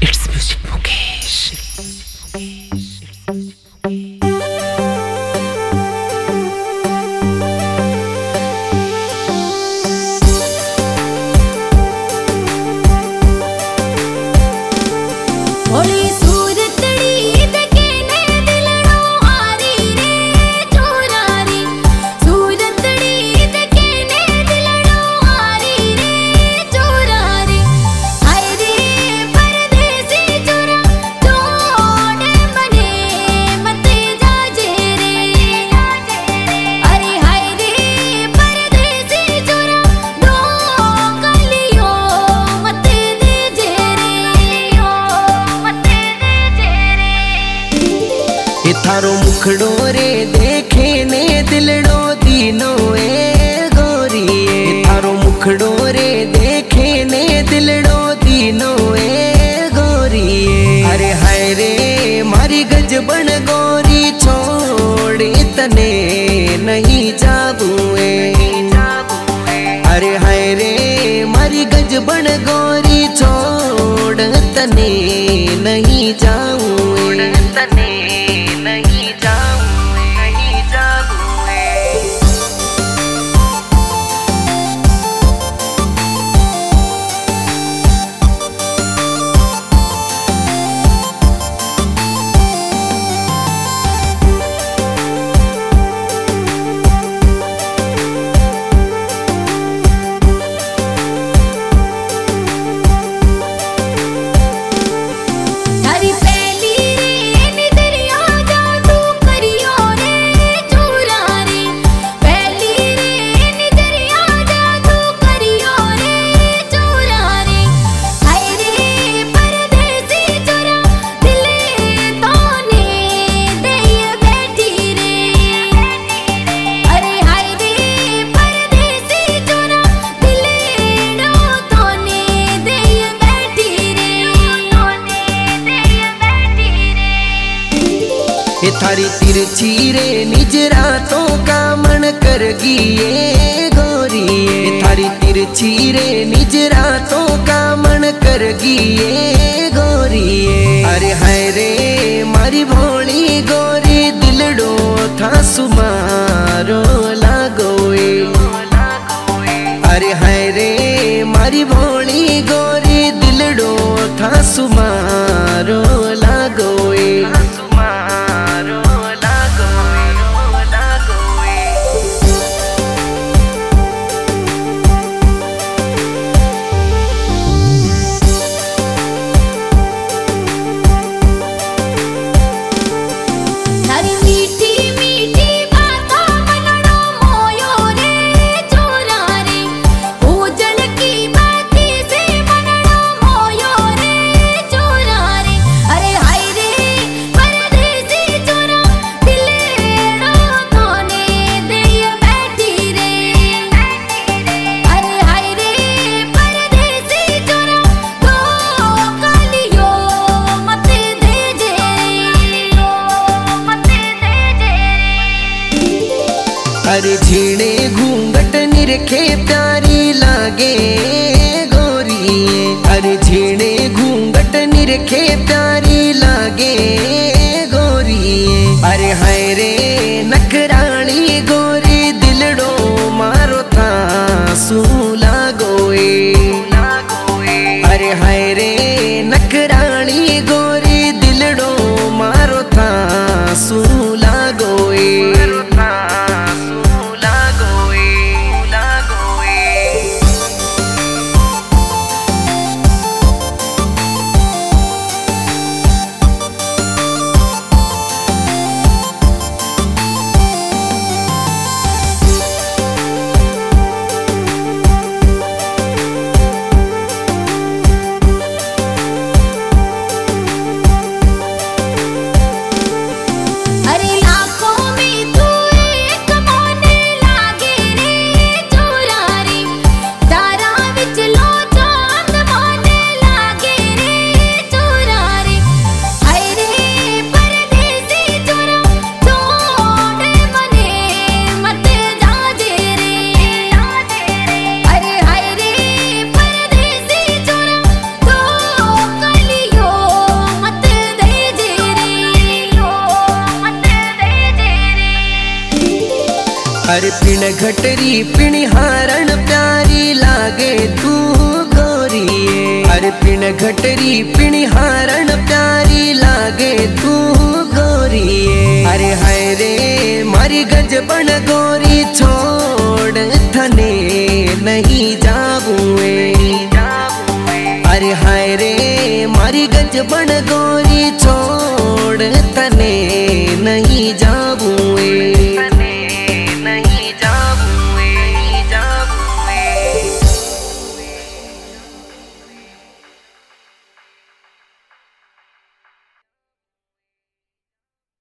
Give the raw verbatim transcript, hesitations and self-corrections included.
It's Music Mukesh. थारो मुखड़ो रे देखे ने दिलड़ो दीनो ए गोरी। थारो मुखड़ो रे देखे ने दिलड़ो दीनो ए गोरी। अरे हाय रे मारी गजबन गोरी छोड़ी तने नहीं जाबुए। अरे हाय रे मारी गजबन गोरी छोड़ तने नहीं जाऊए। तने नहीं जाऊं नहीं जाऊंए। थारी तिरछी रे निज रातों का मन कर गिए गोरी। थारी तिरछी रे निज रातों का मन कर गिए गोरी। अरे हाय रे मारी भोली गोरी दिलड़ो था सुमारो लागोए। अरे हाय रे मारी भोली गोरी दिलड़ो था सुमारो लागोए। अरे झीणे घूंघट निरखे प्यारी लागे गोरी। अरे झीणे घूंघट निरखे प्यारी लागे गोरी। अरे हाय रे नखराली गोरी दिलड़ो मारो था सू लागोए। अरे हाय रे नखराली गोरी दिलड़ो मारो था सू लागोए। अरे पिण घटरी पिणहारण प्यारी लागे तू गोरिए। अरे पिण घटरी पिणहारण प्यारी लागे तू गोरिए। अरे हाय रे मारी गजबन गोरी छोड़ थने नहीं जाऊए। अरे हाय रे मारी गजबन गोरी छोड़ तने नहीं जा